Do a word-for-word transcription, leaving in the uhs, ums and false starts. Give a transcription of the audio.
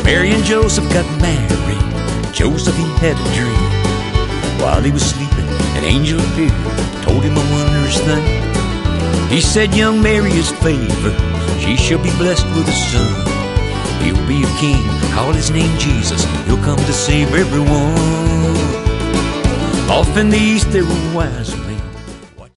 Mary and Joseph got married. Joseph, he had a dream. While he was sleeping, an angel appeared, told him a wondrous thing. He said, young Mary is favored, she shall be blessed with a son. He'll be a king, call his name Jesus. He'll come to save everyone. Off in the east there were wise men